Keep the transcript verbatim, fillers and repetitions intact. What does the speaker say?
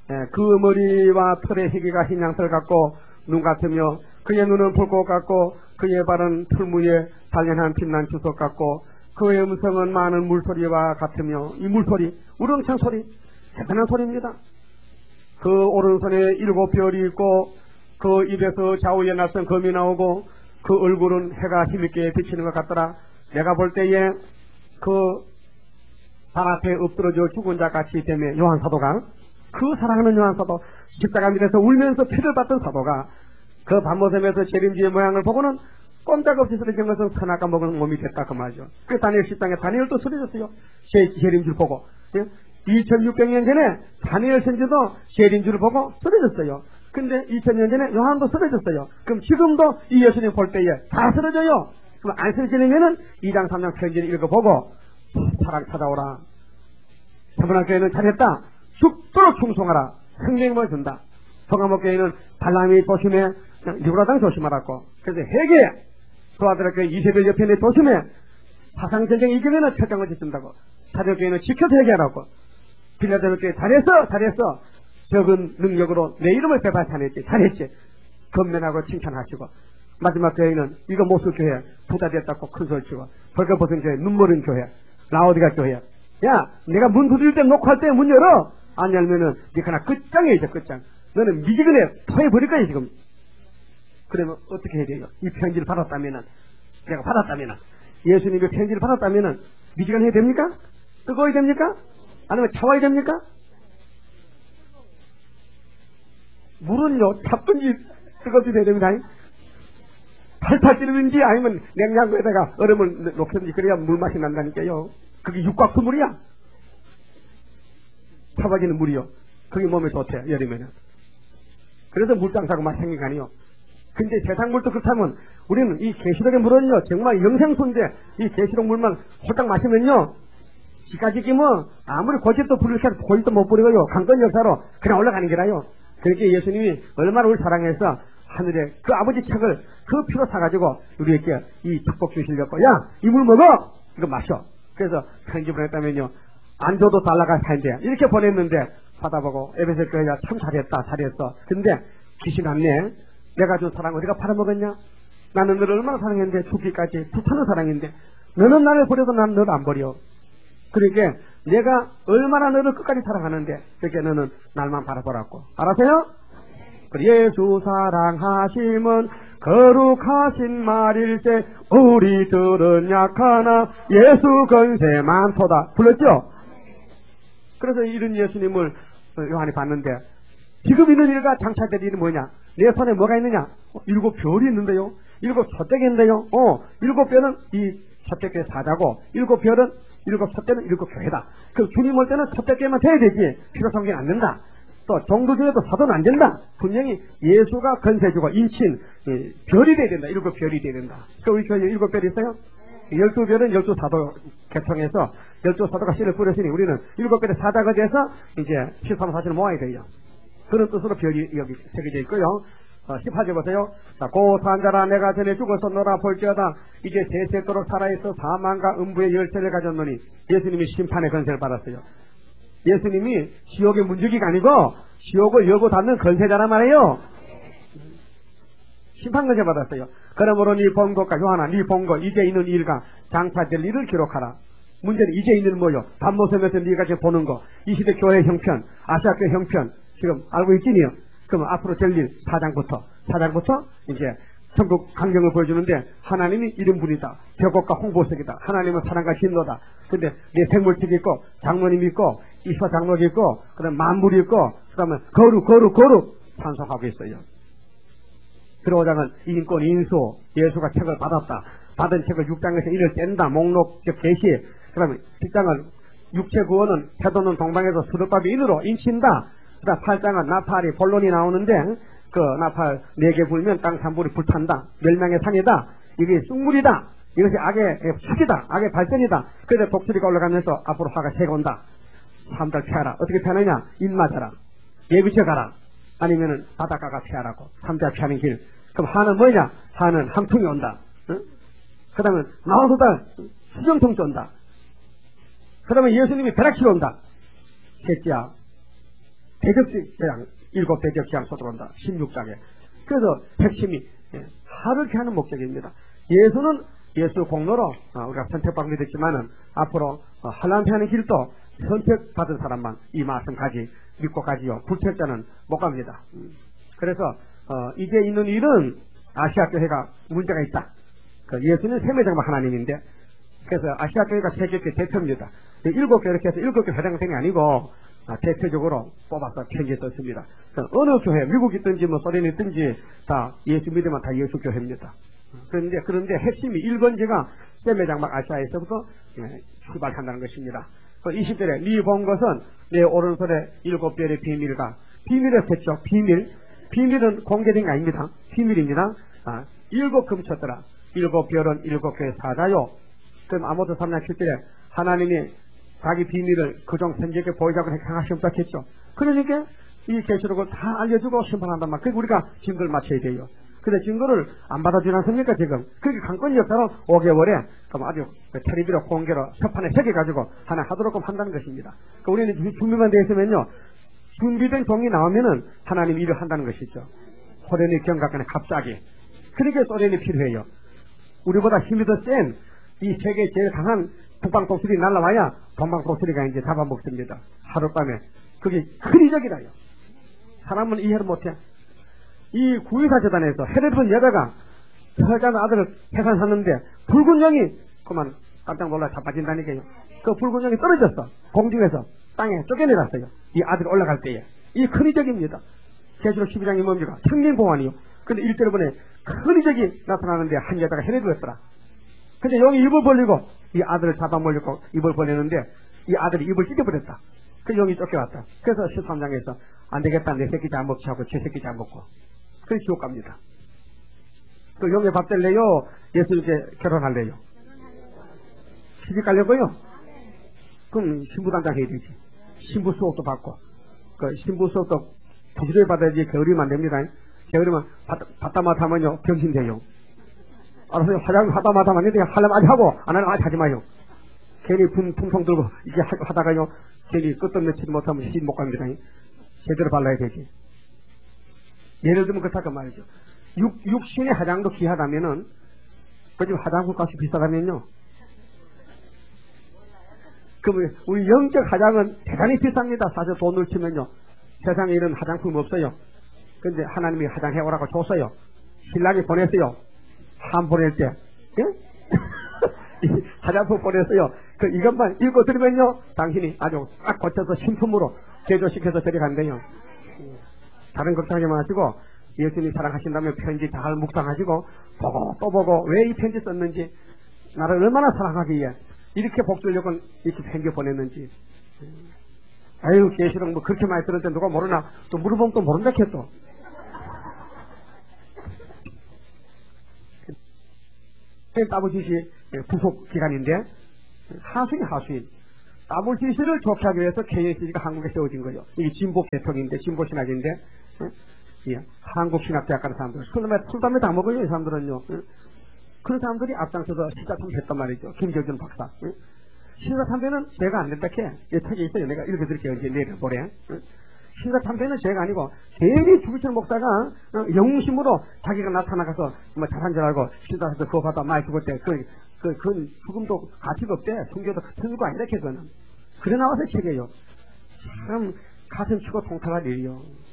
예, 그 머리와 털의 희귀가 흰 양털 같고 눈 같으며 그의 눈은 불꽃 같고 그의 발은 풀무에 단련한 빛난 주석 같고 그의 음성은 많은 물소리와 같으며 이 물소리 우렁찬 소리 대단한 소리입니다. 그 오른손에 일곱 별이 있고 그 입에서 좌우에 낯선 검이 나오고 그 얼굴은 해가 힘있게 비치는 것 같더라. 내가 볼 때에 그 발 앞에 엎드러져 죽은 자 같이 되며 요한 사도가 그 사랑하는 요한 사도 십자가 밑에서 울면서 피를 받던 사도가 그 밤모섬에서 재림주의 모양을 보고는 꼼짝없이 쓰러진 것은 선악과 먹은 몸이 됐다 그 말이죠. 그 다니엘 십 장에 다니엘도 쓰러졌어요. 재림주를 보고 이천육백 년 전에 다니엘 선지도 재림주를 보고 쓰러졌어요. 근데 이천 년 전에 요한도 쓰러졌어요. 그럼 지금도 이 예수님 볼 때에 다 쓰러져요. 그럼 안 쓰러지려면은 이 장 삼 장 편지를 읽어보고 사랑 찾아오라. 서문학교회는 잘했다. 죽도록 충성하라. 생명을 준다. 동아목교회는 발람이 조심해. 유라당 조심하라고. 그래서 회개. 도와드릴교회 이세벨 옆에는 조심해. 사상전쟁이 이기면은 표정을 짓는다고. 사도교회는 지켜서 회개하라고. 빌라델피아교회 잘했어. 잘했어. 적은 능력으로 내 이름을 배발 잘했지. 잘했지. 건면하고 칭찬하시고. 마지막 교회는 이거 모수교회 부자 됐다고 큰 소리 치고. 벌거벗은 교회 눈물은 교회. 라오디가 교회야. 야, 내가 문 두드릴 때 녹화할 때 문 열어. 안 열면은 네가 하나 끝장이야 이제 끝장. 너는 미지근해 토해버릴 거야 지금. 그러면 어떻게 해야 돼요? 이 편지를 받았다면은 내가 받았다면은 예수님이 편지를 받았다면은 미지근해야 됩니까? 뜨거워야 됩니까? 아니면 차와야 됩니까? 물은요 차분지 뜨겁게 돼야 됩니다. 팔팔 찌르는지 아니면 냉장고에다가 얼음을 놓든지 그래야 물맛이 난다니까요. 그게 육각수물이야. 차가지는 물이요. 그게 몸에 좋대 여름에는. 그래서 물장사가 맛 생긴 거 아니요. 근데 세상 물도 그렇다면 우리는 이 계시록의 물은요 정말 영생수인데 이 계시록 물만 홀딱 마시면요 지가지기면 아무리 고집도 부릴 때 고집도 못 부리고요 강건 역사로 그냥 올라가는 게라요. 그렇게 예수님이 얼마나 우리 사랑해서 하늘에 그 아버지 책을 그 피로 사가지고 우리에게 이 축복 주시려고 야 이 물 먹어 이거 마셔. 그래서 편지 보냈다면요 안 줘도 달라가 하는데 이렇게 보냈는데 받아보고 에베소 교회야 참 잘했다 잘했어. 근데 귀신 왔네. 내가 준 사랑 어디가 팔아먹었냐? 나는 너를 얼마나 사랑했는데 죽기까지 불타는 사랑인데 너는 나를 버려도 난 너를 안 버려. 그러니까 내가 얼마나 너를 끝까지 사랑하는데 그렇게 너는 날만 바라보라고. 알았어요? 예수 사랑하심은 거룩하신 말일세 우리들은 약하나 예수 건세 많도다. 불렀죠? 그래서 이런 예수님을 요한이 봤는데 지금 있는 일과 장차될 일이 뭐냐? 내 손에 뭐가 있느냐? 어, 일곱 별이 있는데요. 일곱 촛대기인데요. 어, 일곱 별은 이 촛대기 사자고 일곱 별은 일곱 촛대는 일곱 교회다. 그 주님 올 때는 촛대기만 돼야 되지 필요성계는 안 된다. 또 종교 중에도 사도는 안 된다. 분명히 예수가 건세주고 인친 예, 별이 돼야 된다. 일곱 별이 돼야 된다. 그 우리 교회에 일곱 별이 있어요? 열두 별은 열두 사도 개통해서 열두 사도가 씨를 뿌렸으니 우리는 일곱 별의 사자가 돼서 이제 십삼 사실을 모아야 돼요. 그런 뜻으로 별이 여기 새겨져 있고요. 어, 십팔 절 보세요. 자, 고 산자라 내가 전에 죽어서 너라 볼지어다 이제 세세토록 살아있어 사망과 음부의 열쇠를 가졌노니 예수님이 심판의 건세를 받았어요. 예수님이 지옥의 문지기가 아니고 지옥을 열고 닫는 건세자란 말이에요. 심판 건세 받았어요. 그러므로 네 본 것과 요한아 네 본 것 이제 있는 일과 장차될 일을 기록하라. 문제는 이제 있는 뭐요? 밤모섬에서 네가 지금 보는 거 이 시대 교회 형편 아시아교회 형편 지금 알고 있지니요? 그럼 앞으로 될 일 사 장부터 사 장부터 이제 천국 광경을 보여주는데 하나님이 이런 분이다. 벽옥과 홍보석이다. 하나님은 사랑과 진노다. 근데 내 생물책이 있고 장로님이 있고 이서 장로가 있고 그 다음에 만물이 있고 그 다음에 거룩 거룩 거룩 찬송하고 있어요. 들어오장은 인권 인수 예수가 책을 받았다. 받은 책을 육 장에서 인을 뗀다. 목록 즉 계시 그 다음에 십 장은 육체 구원은 태도는 동방에서 수르밥이 인으로 인친다. 그 다음 팔 장은 나팔이 본론이 나오는데 그 나팔 네 개 불면 땅 삼불이 불탄다. 멸망의 상이다. 이게 쑥물이다. 이것이 악의 축이다. 악의 발전이다. 그래서 독수리가 올라가면서 앞으로 화가 새가 온다. 사람들 피하라. 어떻게 피하느냐? 입 맞아라. 예비쳐 가라. 아니면은 바닷가가 피하라고. 삼자 피하는 길. 그럼 하는 뭐냐? 하는 함청이 온다. 응? 그 다음에 나와서다 수정통이 온다. 그 다음에 예수님이 벼락치러 온다. 셋째야. 대적재앙, 일곱 대적재앙 쏟아온다. 십육 장에. 그래서 핵심이 하루케 하는 목적입니다. 예수는 예수 공로로 우리가 선택받고 믿었지만은 앞으로 하나님께 하는 길도 선택받은 사람만 이 말씀까지 믿고 가지요. 불택자는 못 갑니다. 그래서 어 이제 있는 일은 아시아 교회가 문제가 있다. 그 예수는 세매장만 하나님인데 그래서 아시아 교회가 세계교회 대표입니다. 일곱 개 이렇게 해서 일곱 개 회장생이 아니고 아, 대표적으로 뽑아서 편지에 썼습니다. 어느 교회, 미국이든지 뭐 소련이든지 다 예수 믿으면 다 예수 교회입니다. 그런데 그런데 핵심이 일 번째가 세매장막 아시아에서부터 예, 출발한다는 것입니다. 이십 절에 네 본 것은 내 오른손에 일곱 별의 비밀과 비밀의 했죠. 비밀. 비밀은 공개된 게 아닙니다. 비밀입니다. 아, 일곱 금쳤더라. 일곱 별은 일곱 개의 사자요. 그럼 아모스 삼 장 칠 절에 하나님이 자기 비밀을 그종 선지에게 보이자고 행하시옵다 했죠. 그러니까 이 계시록을 다 알려주고 심판한단 말. 그리고 우리가 증거를 맞춰야 돼요. 근데 증거를 안 받아주지 않습니까 지금? 그렇게 강권 역사로 오 개월에 그럼 아주 텔레비로 공개로 협판에 새겨가지고 하나 하도록 한다는 것입니다. 그러니까 우리는 준비만 되어 있으면요. 준비된 종이 나오면은 하나님 일을 한다는 것이죠. 소련이 경각간에 갑자기. 그러니까 소련이 필요해요. 우리보다 힘이 더 센 이 세계 제일 강한 북방 독수리 날라와야 동방 독수리가 이제 잡아먹습니다. 하룻밤에. 그게 큰 이적이라요. 사람은 이해를 못해. 이 구이사 재단에서 헤롯은 여자가 서자는 아들을 해산하는데 붉은 영이 그만 깜짝 놀라 자빠진다니까요. 그 붉은 영이 떨어졌어. 공중에서 땅에 쫓겨내놨어요. 이 아들이 올라갈 때에. 이 큰 이적입니다. 계시록 십이 장이 뭡니까? 천년공환이요. 근데 일 절에 보니 큰 이적이 나타나는데 한 여자가 헤롯이었더라. 근데 영이 입을 벌리고 이 아들을 잡아먹으려고 입을 벌리는데 이 아들이 입을 찢어버렸다. 그 영이 쫓겨왔다. 그래서 십삼 장에서 안 되겠다. 내 새끼 잘 먹지 하고 제 새끼 잘 먹고. 그래서 지옥 갑니다. 그 영의 밥 될래요? 예수님께 결혼할래요? 시집 가려고요? 그럼 신부단장 해야 되지. 신부 수업도 받고. 그 신부 수업도 부지런히 받아야지 게으르면 안 됩니다. 게으르면 받다마다 하면요 병신돼요. 알아서 화장 하다마다 하면 그냥 하려면 아직 하고 안 하려면 아직 하지 마요. 괜히 품, 품성 들고 이게 하다가요 괜히 끝도 며칠 못하면 시집 못 갑니다. 제대로 발라야 되지. 예를 들면 그렇다고 말이죠. 육, 육신의 화장도 귀하다면은 그 지금 화장품 값이 비싸다면요. 그럼 우리 영적 화장은 대단히 비쌉니다. 사실 돈을 치면요. 세상에 이런 화장품 없어요. 근데 하나님이 화장해 오라고 줬어요. 신랑이 보냈어요. 함 보낼 때. 예? 화장품 보냈어요. 그 이것만 읽고 들으면요. 당신이 아주 싹 고쳐서 신품으로 제조시켜서 데려간대요. 다른 걱정하지 마시고 예수님 사랑하신다면 편지 잘 묵상하시고 보고 또 보고 왜 이 편지 썼는지 나를 얼마나 사랑하기에 이렇게 복 주려고 이렇게 편지 보냈는지. 아유 계시록 뭐 그렇게 많이 들었는데 누가 모르나 또 물어보면 또 모른다 했또. 따블씨씨 부속 기관인데 하수인 하수인 따블씨씨를 좋게 하기 위해서 케이엔씨씨가 한국에 세워진 거예요. 이게 진보 계통인데 진보 신학인데 예, 한국신학대학 가는 사람들 술, 술 담배 다 먹어요. 이 사람들은요. 예? 그런 사람들이 앞장서서 시사참배 했단 말이죠. 김재준 박사. 예? 시사참배는 죄가 안 된다 캐. 이 책에 있어요. 내가 읽어드릴게요. 이제 내일 모레. 예? 시사참배는 죄가 아니고 제일 죽으시는 목사가 어, 영웅심으로 자기가 나타나가서 뭐 잘한 줄 알고 시사에서 그거 받아 많이 죽을 때 그, 그, 그 죽음도 가치가 없대. 순교도 천주가 아니다 캐 그거는. 그래 나와서 책이에요. 참 가슴 치고 통탈할 일이요.